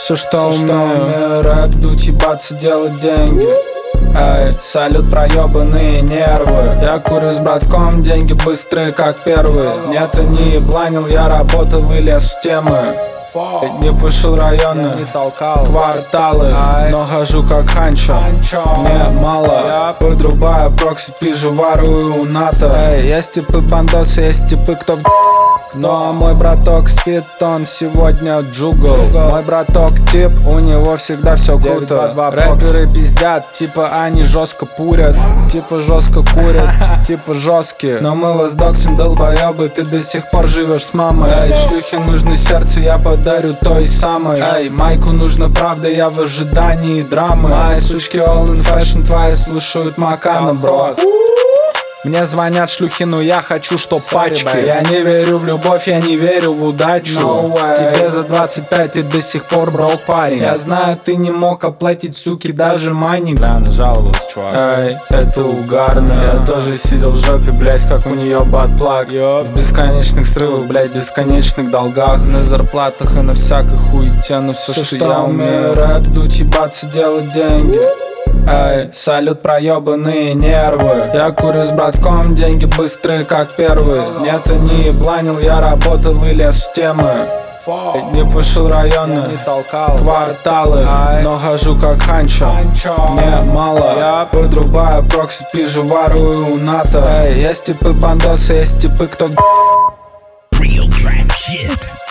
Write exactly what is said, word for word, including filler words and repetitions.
Все, что умею, рэп, дуть, ебаться, делать деньги. Эй, салют, проебанные нервы. Я курю с братком, деньги быстрые, как первые. Нет, и не ебланил, я работал и лез в темы. Не пушил районы, не толкал кварталы, но хожу как ханчо, мне мало. Подрубаю прокси, пижу, ворую у НАТО. Эй, есть типы бандосы, есть типы, кто в но мой браток спит, он сегодня джугл. Мой браток тип, у него всегда все круто. Рэперы пиздят, типа они жестко пурят, типа жестко курят, типа жесткие. Но мы вас доксим, долбоебы, ты до сих пор живешь с мамой. Эй, шлюхе нужно сердце, я подарю той самой. Эй, майку нужно правда, я в ожидании драмы. Мои сучки all in fashion, твои слушают Макана, бро. Мне звонят шлюхи, но я хочу, что пачки. Я не верю в любовь, я не верю в удачу. No Тебе за двадцать пять, ты до сих пор брок, парень. Я знаю, ты не мог оплатить, суки, даже маник. Да, нажаловалась, чувак. Эй, это угарно. Я тоже сидел в жопе, блять, как у нее батплаг. В бесконечных срывах, блять, бесконечных долгах. На зарплатах и на всякой хуете. Но все, что я умею, рэп, дуть, ебаться, делать деньги. Эй, салют, проебанные нервы. Я курю с братком, деньги быстрые, как первые. Нет, и не ебланил, я работал и лез в темы. Не пушил районы, не толкал кварталы, но хожу как ханчо, мне мало. Я подрубаю прокси, пижу, ворую у НАТО. Эй, есть типы бандосы, есть типы, кто Real trap shit.